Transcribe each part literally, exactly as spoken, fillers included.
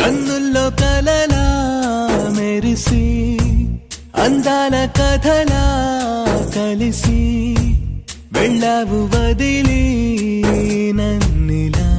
కన్నుల్లో కలలా మెరిసి అందాల కథలా కలిసి వెళ్ళావు వదిలి నన్నిలా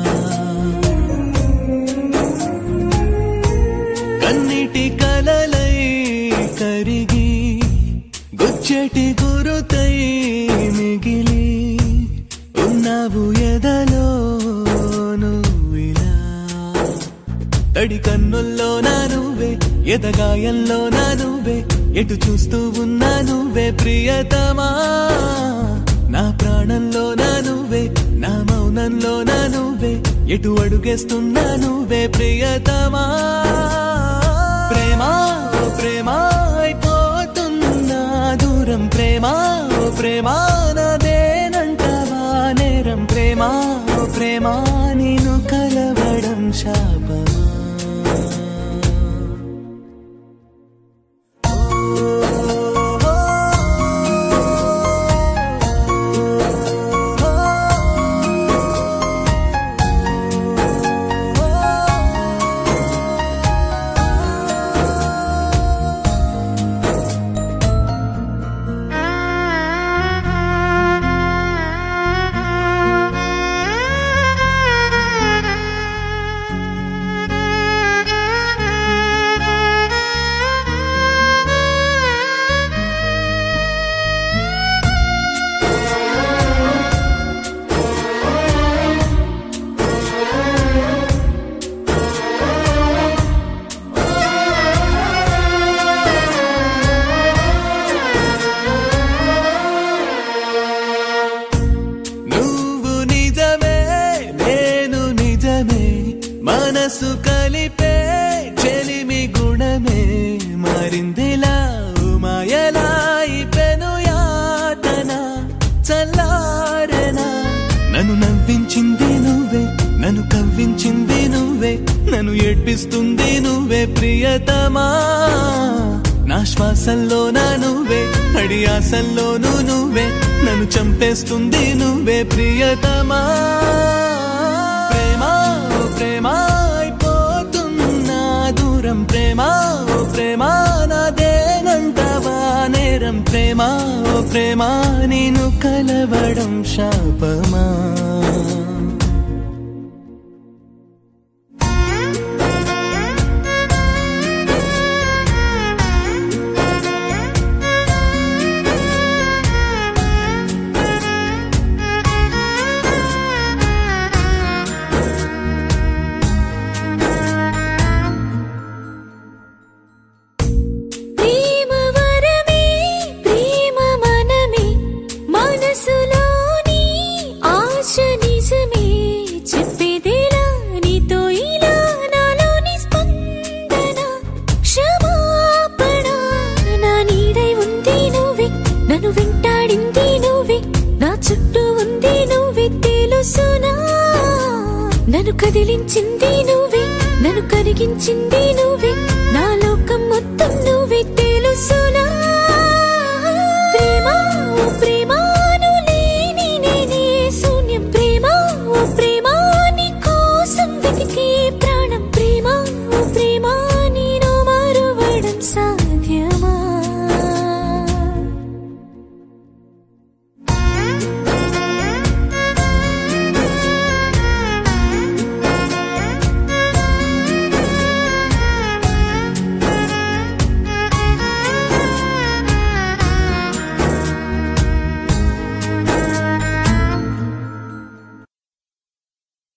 కన్నిటి కలలై కరిగి గుచ్చెటి గురుతై మిగిలి ఉన్నావు ఎదలో నువ్విలా తడి కన్నుల్లో నా నువ్వే ఎదగాయంలో నా నువ్వే ఎటు చూస్తూ ఉన్నా నువ్వే ప్రియతమా నా ప్రాణంలో నా నువ్వే నా మౌనంలో నా నువ్వే ఎటు అడుగేస్తున్నా నువ్వే ప్రియతమా ప్రేమా ఓ ప్రేమా అయిపోతున్నా దూరం ప్రేమా ఓ ప్రేమా నాదేనంటవా నేరం ప్రేమా ఓ ప్రేమా నేను కలవడం శాపమా మనసు కలిపే చెలిమి గుణమే మారిందిలా మాయలాయి పెను యాతన చల్లారెనా నన్ను నవ్వించింది నువ్వే నన్ను కవ్వించింది నువ్వే నన్ను ఏడ్పిస్తుంది నువ్వే ప్రియతమా నా శ్వాసల్లో నా నువ్వే అడి ఆశల్లోనూ నువ్వే నన్ను చంపేస్తుంది నువ్వే ప్రియతమా ప్రేమా ఓ ప్రేమా అయిపోతున్నా దూరం ప్రేమా ఓ ప్రేమా నాదేనంటవా నేరం ప్రేమా ఓ ప్రేమా నేను కలవడం శాపమా నన్ను వెంటాడింది నువ్వే నా చుట్టూ ఉంది నువ్వే తెలుసునా నన్ను కదిలించింది నువ్వే నన్ను కరిగించింది